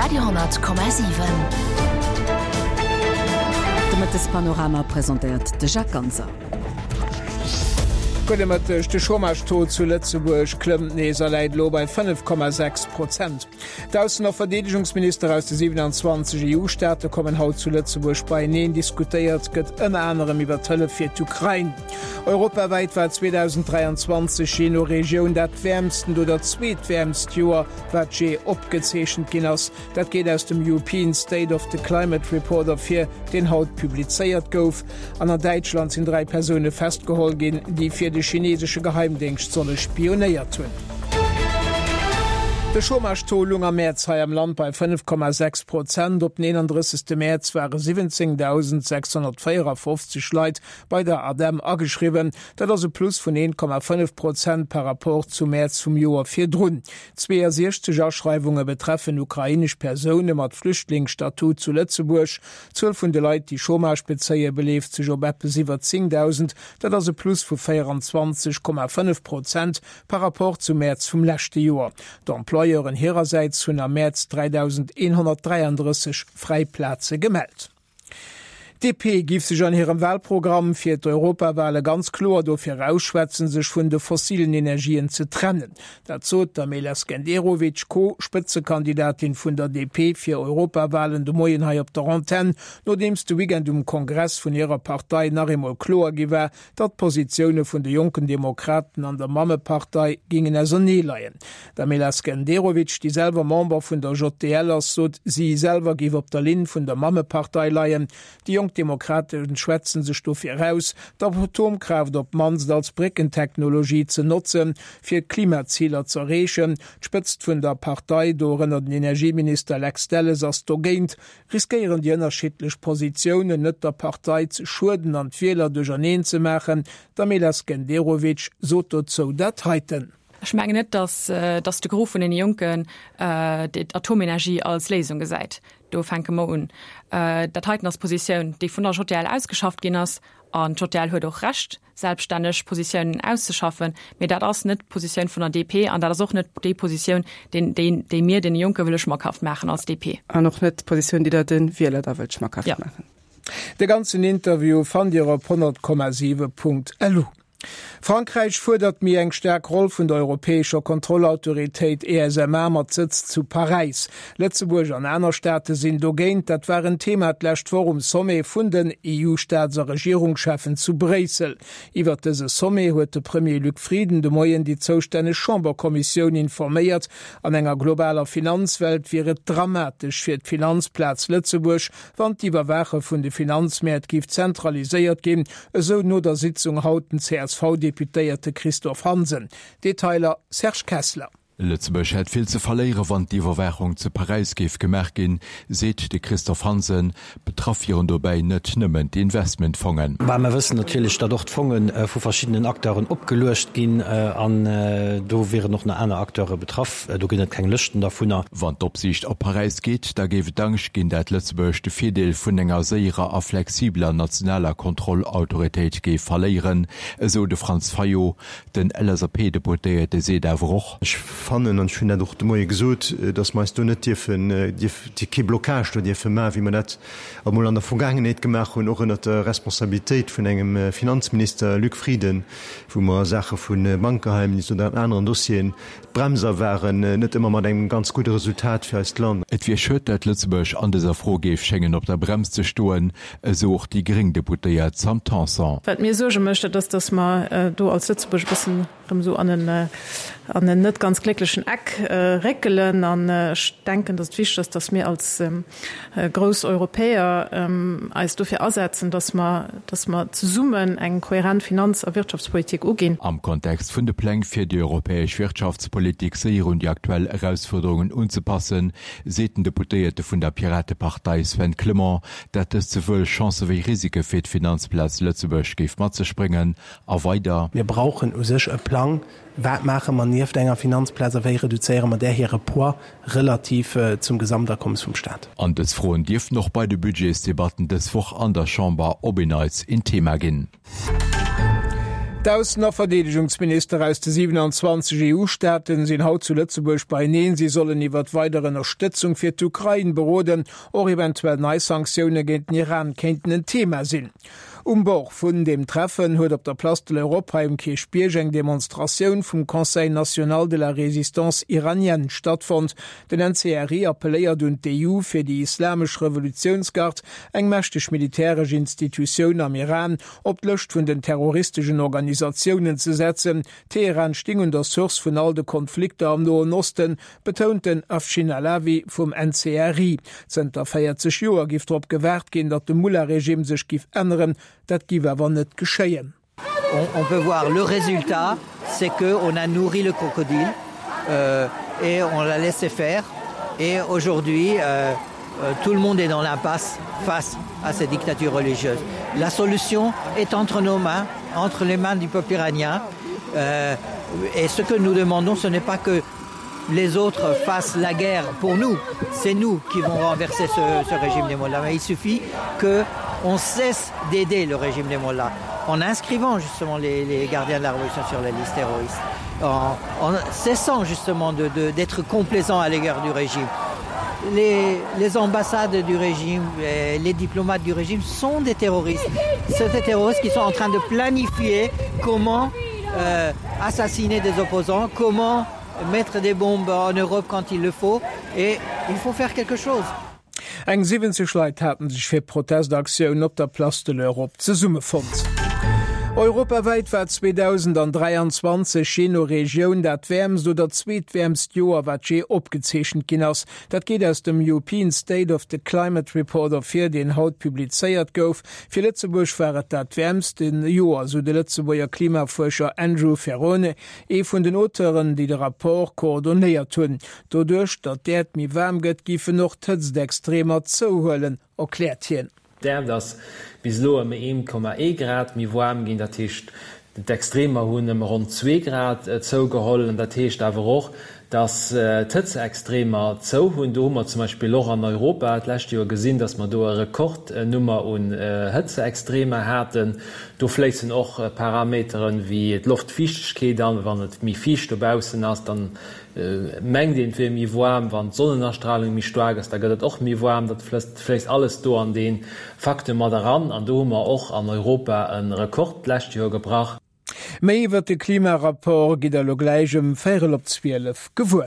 Radio,7. Damit das Panorama präsentiert de Jacques Ganser. De Schommersto zu Lützeburg klëmmt neser Leiit lo bei 5,6%. D'Außener Verdedigungsminister aus de 27 EU-Staate kommen haut zu Lützeburg bei neen diskutiert gëtt ënner anderem iwwer Tëlle fir d'Ukraine. Europaweit war 2023 Chino Regionun dat wärmsten oder zweetwärmst Joer wat je opgezeechchen ginnners. Dat geht aus dem European State of the Climate Reporter fir den Haut publizeiert gouf. An der Deutschland sind 3 Personen festgehol gin, die fir de chinesische Geheimdienst solle spionéiert hunn. De Schommerstolung am März ha am Land bei 5,6%. Op den 31. März waren 17.654 Leiit bei der ADEM ageschrieben, dat as e Plus von 1,5% per rapport zu März vum Joer 4 drun. 62 Ausschreibungen betreffen ukrainisch Personen mat Flüchtlingsstatut zu Lützeburg. 12 vun de Leiit, die Schomarspezeier beleeft sich op etwa 10.000, dat as e Plus vu 24,5% per rapport zu März vum lächte Joer. Employeuren ihrerseits hunn am März 3.133 Freiplätze gemeldet. DP gif sich an ihrem Wahlprogramm fir d'Europawahle ganz klar dofir ausschwätzen, sech vun de fossilen Energien ze trennen. Dazu der Melas Genderovic, Co-Spitzekandidatin vun der DP fir Europawahlen de Moienhai op der Antenne, nodems de Weekend Kongress vun ihrer Partei nach immer klar giwer, dat Positionen vun de jungen Demokraten an der Mammepartei gingen also nie leiien. Der Melas Genderovic, die selber Member vun der JTL sot, sie selber giw op der Lin vun der Mammepartei leiien, die Demokraten schwätzen se Stoff heraus, dat Atomkraft op mans als Brickentechnologie ze nutzen, fir Klimazieler zu erreichen, spëtzt vun der Partei doren den Energieminister Lex Delles as dogéint, riskieren die unterschiedlich Positionen net der Partei zu Schulden an Fehler durch Janeen zu machen, da Melas Genderovic so zo dat heiten. Ich meine nicht, dass de Grof von den Jungen die Atomenergie als Lesung geseit. Do fanke ma un. Dat heiten als Position, die vun der JTL ausgeschafft gin ass, an JTL huet auch recht, selbstständig Positionen auszuschaffen, mir dat ass net Position vun der DP, an dat auch net die Position, de mir den Junke will schmackhaft machen als DP. An noch net Position, die da den Wler da will schmackhaft machen. De ganzen Interview fand ihr op 100,7.lu. Frankreich fordert mir eng stark Rolle vun der europäischer Kontrollautorität ESMA mat Sitz zu Paris. Lützeburg an einer Staate sind dogéint, dat waren Thema lächt Forum Sommet vun den EU-Staatser Regierungschefen zu Bresel. Iwer dese Sommet huet de Premier Luc Frieden de Moien die zostänne Chamberkommission informéiert, an enger globaler Finanzwelt wäret dramatisch fir d Finanzplatz Lützeburg, wann die Überwache vun de Finanzmärt gift zentraliséiert gin, eso no der Sitzung hauten CSV-Deputéierte Christoph Hansen. Detailer Serge Kessler. Lützeburg hat viel zu verlieren, wann die Überwachung zu Paris gif gemerkt gin, seht de Christoph Hansen, betraffieren dabei net nimmen die Investmentfonds. Weil wir wissen natürlich, dass dort Fonds von verschiedenen Akteuren abgelöst gehen, da wäre noch eine andere Akteure betroffen, da gibt es keine Listen davon. Wann die Obsicht auf Paris geht, da gebe Dank gehen, dass Lützeburg die Viertel von einer sehr flexibler nationaler Kontrollautorität verlieren, so de Franz Fayot, den LSAP-Deputierte seht er auch. An hun doch de moie gesot, dats meist du net die Keblocage Dir firma, wie man net mo an der Vergangenheet gemacht hun och net der Responsabiltäit vun engem Finanzminister Luc Frieden, wo man Sache vun Bankeheimnis oder anderen Dossien Bremser waren net immer mat eng ganz gute Resultat fir als Land. Et wie schët dat Lützeburg an dieser Frogeef Schengen op der Brems ze stoen, so auch die Geringdeputiert Sam Tanson. Wat mir so möchte, dass das mal du als Lützeburg bisschen so an den net ganz glücklichen Eck reckelen an denken, dass wichtig ist, dass wir als Großeuropäer als dafür ersetzen, dass man zu summen eng kohärent Finanz- und Wirtschaftspolitik umgehen. Am Kontext von der Pläne für die europäische Wirtschaftspolitik sehr und die aktuellen Herausforderungen anzupassen, sehen Deputierte von der Piratenpartei Sven Clement, dass es sowohl Chancen wie Risiken für den Finanzplatz Lützeburg gibt, mal zu springen, aber weiter. Wir brauchen einen Plan. Was machen wir nicht auf den Finanzplätzen, wie reduzieren wir der hier Poids relativ zum Gesamteinkommen vom Staat? Und das Frauen dürfen noch bei den Budgetsdebatten des Woche an der Chamber Obinals in Thema gehen. Tausender Verteidigungsminister aus de 27 EU-Staaten sind haut zu Lützeburg bei ihnen. Sie sollen iwwer weitere Unterstützung fir d'Ukraine beroden oder eventuell Neisanktionen gegen den Iran könnten ein Thema sinn. Umbauch vun dem Treffen huet op der Place de l'Europa im Kirchbiergeng Demonstrationun vum Conseil National de la Résistance Iranienne stattfand. Den NCRI appelléiert und d'EU fir die Islamisch Revolutionsgard eng mächtech militärsch Institutionioun am Iran op d'Lëcht vun den terroristischen Organisationen ze setzen. Teheran sting der Source vun all de Konflikte am Nahen Osten, betonten Afshin Alawi vum NCRI. Zter 40 Joer gift op gewährt gin, dat de Mullah-Regime sech gif ändern. Dat giwe awer net geschéien. On peut voir le résultat, c'est qu'on a nourri le crocodile et on l'a laissé faire. Et aujourd'hui, tout le monde est dans l'impasse face à ces dictatures religieuses. La solution est entre nos mains, entre les mains du peuple iranien. Et ce que nous demandons, ce n'est pas que les autres fassent la guerre pour nous. C'est nous qui vont renverser ce régime des mollahs. Mais il suffit qu'on cesse d'aider le régime des mollahs en inscrivant justement les gardiens de la révolution sur la liste terroriste, en cessant justement d'être complaisant à l'égard du régime. Les ambassades du régime, les diplomates du régime sont des terroristes. C'est des terroristes qui sont en train de planifier comment assassiner des opposants, comment mettre des bombes en Europe quand il le faut, et il faut faire quelque chose. Eng 70 Leiit hatten sich fir Protestaktionun op der Place de l'Europe ze Summe fand. Europaweit war 2023 Chino-Region dat wärmst oder zweetwärmst Joer wat je opgezeschen ginnners. Dat geht aus dem European State of the Climate Report of fir den Haut publizeiert gouf. Fi Lützeburg waret dat wärmst den Joer, so de Lützeburger Klimaforscher Andrew Ferrone, vun den Autoren, die de rapport koordoniert hunn. Dodurch, dat dert mi wärm gëtt gife noch tëtz d'extremer zouhhöllen, erklärt hien. Das bis lo 1,1 Grad mi warm gin der Tischcht d'extremer hunn rund 2 Grad zouugehollen, der Techt awer och dass tëtze extremer zou hunn dommer zum Beispiel Loch an Europa lächt Joer gesinn, dats man do Rekordnummer un Hëtze extreme haten. Do flezen och Parameteren wie et Luftfichtkeet an, wann et mi ficht opbausen ass, dann mengg den fir mi warm, wann Sonnenerstrahlung mi stark ass, da gëtt och mi warm, dat flest alles do an den Fakte mat daran an dommer och an Europa en Rekordlächt Joer gebracht. Mei wird de Klimarapport giet lo gleichem 4/12 gewur.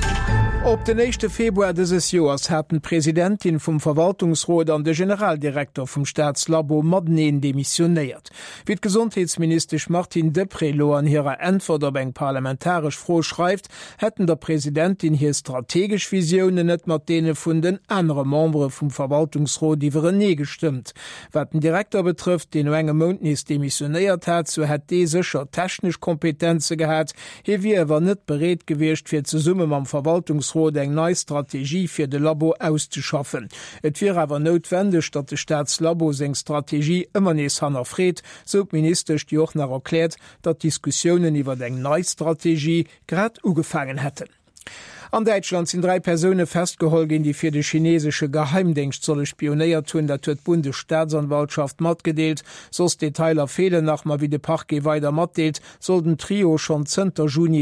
Op den 1. Februar dieses Joers hat Präsidentin vom Verwaltungsrat an der Generaldirektor vom Staatslabo Madneen demissionéiert. Wie Gesundheitsminister Martin Deprelo an ihrer Antwort op eng parlamentarisch froh schreibt, hätten der Präsidentin hier strategisch Visionen net mat dene vun den andere Membre vom Verwaltungsrat iwwer nie gestimmt. Wat den Direktor betrifft, den engem Montnis demissionéiert hat, so hat de secher technisch Kompetenze gehabt, hier wie wer net beredt gewircht fir ze summe am Verwaltungsrat eng neue Strategie fir de Labo auszuschaffen. Et wär awer notwendig, dat de Staatslabo seg Strategie ëmmer nees hannerréet, so Minister Jochner erklärt, dat Diskussionen iwwer eng neue Strategie grad ugefangen hätten. An Deutschland sind 3 Personen festgeholgen, die fir de chinesische Geheimdienst solle spionéiert hunn, dat huet Bundesstaatsanwaltschaft matgedeelt, sos Detailer fehlen nach ma wie de Parquet weiter matdeelt, soll den Trio schon 10. Juni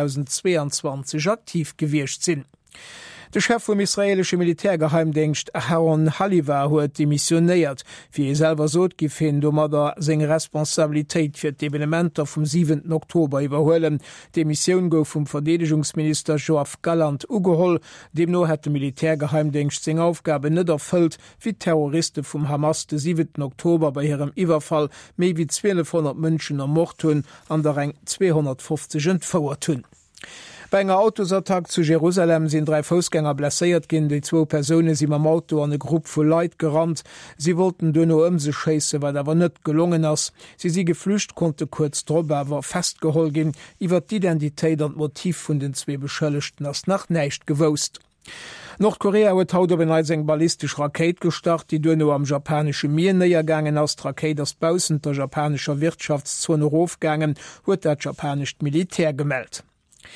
2022 aktiv gewircht sinn. Der Chef vom israelische Militärgeheimdienst Aaron Haliva huet demissionéiert, wie selber sot gifin mat der seg Responsabiltäit fir d'Evenementer vom 7. Oktober iwwerhoelen. De Mission gouf vom Verteidigungsminister Joachim Galland ugeholl, dem no hat de Militärgeheimdienst seg Aufgabe net erfüllt, wie Terroristen vom Hamas den 7. Oktober bei ihrem Iwerfall méi wie 1200 Mënschen ermord hunn, an der eng 250 entfauert hunn. Bei enger Autosattack zu Jerusalem sind 3 Fußgänger blessiert gin, die 2 Personen sind am Auto an eine Gruppe von Leid gerannt. Sie wollten dünno se scheiße, weil aber net gelungen ass. Sie geflücht, konnte kurz drüber, aber festgeholt gin, iwwer die Identität und Motiv von den 2 Beschuldigten as nach neicht gewost. Nordkorea huet haut op en als eng ballistisch Raket gestart, die dënno am japanesche Meer neiergangen ass Raket as Bausen der japanescher Wirtschaftszone Rofgangen, huet dat japanischt Militär gemeldt.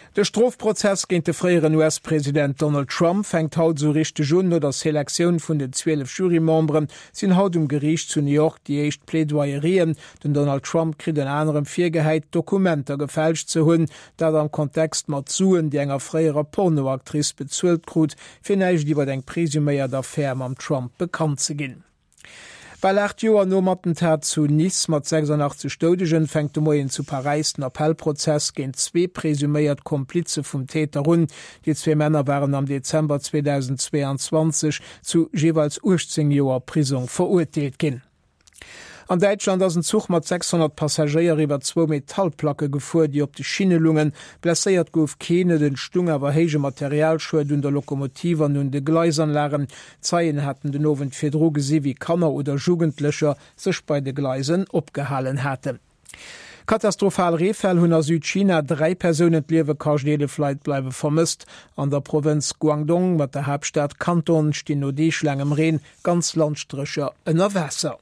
Der Strafprozess gegen den früheren US-Präsident Donald Trump fängt haut so richtig schon nur der Selektion von den 12 Jurymembern sind haut Gericht zu New York die echt Plädoyerien, denn Donald Trump kriegt in anderem Viergeheit Dokumenter gefälscht zu hun, da am Kontext mat zuen die enger freier Pornoaktrice bezuelt krut, vielleicht die den Presuméier der Firma am Trump bekannt zu gehen. Weil 8 Joer no Attentat zu Nice mat 86 Stodegen fängt de Moien zu Paris den Appellprozess géint 2 presuméiert Komplize vum Täter run. Die 2 Männer waren am Dezember 2022 zu jeweils 18 Joer Prisung verurteilelt ginn. An Deutschland ass ein Zug mat 600 Passagier iwwer 2 Metallplacke gefuer, die op de Schienelungen blesséiert gouf kene den Stung awer hege Materialschue dun der Lokomotiver nun de Gleisern laren. Zeien hätten den Owen fir Droge se wie Kanner oder Jugendlöcher sech bei de Gleisen opgehalen hätte. Katastrophal Refäll hunn a Südchina 3 Personen liewe Kardeelefleit bleiwe vermisst. An der Provinz Guangdong mat der Hauptstadt Kanton stehen no deeschlengem Reen ganz Landstricher ënner Wässer.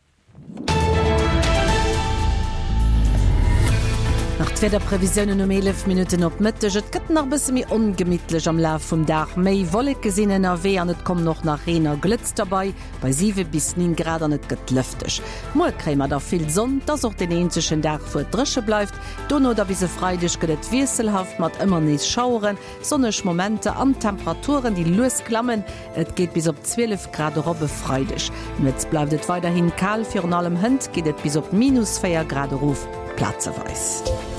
Nach 2 Prävisionen 11 Minuten op Mëtte et gëtt nach bisse mi ungemitlech am Laf vum Dach méi wolleg gesinnen aé an et kom noch nach Rener Glitz dabei, bei 7 bis 9 Grad an net gëtt lëftech. Molkrämer der vill Sonn, dats och den enzeschen Dach vu Drsche bleifft, Donno da wiese freidech gëtt wieselhaft mat ëmmer nees schauren, sonnech Momente an Temperaturen, die loes klammen, et geht bis op 12 Grad robbe freidech. Netz bleifet weiterhin kal fir an allem Hënd, geht et bis op -4 Grad Ruf Platze weist.